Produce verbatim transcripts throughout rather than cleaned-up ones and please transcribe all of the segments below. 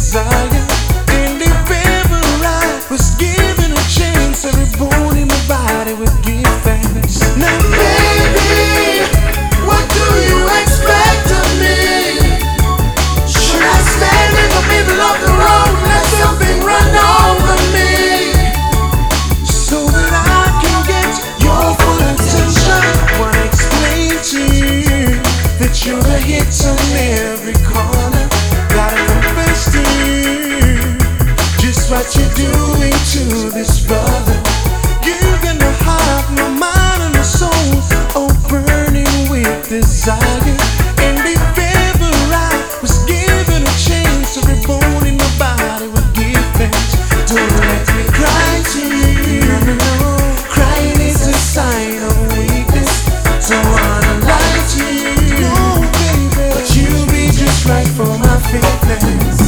desire. And if ever I was given a chance, every bone in my body would give thanks. Now, baby, what do you expect of me? Should I stand in the middle of the road and let something run over me, so that I can get your full attention? I wanna explain to you that you're a hit on every corner. Gotta confess to you just what you're doing to this brother. You've got my heart, my mind, and my soul all burning with desire. And if ever I was given a chance, every bone in my body would give thanks. Don't let me cry to you. Crying is a sign of weakness. Don't wanna lie to you, but you'll be just right for my fitness.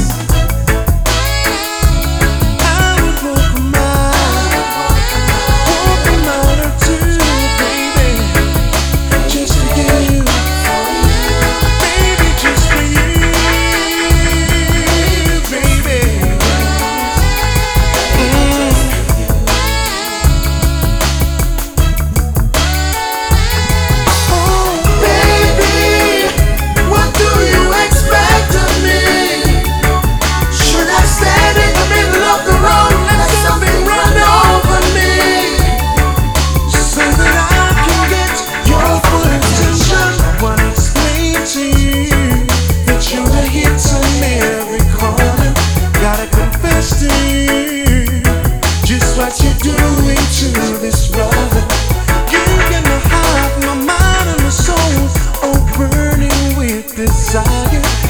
What you're doing to this brother. You get my heart, my mind, and my soul all burning with desire.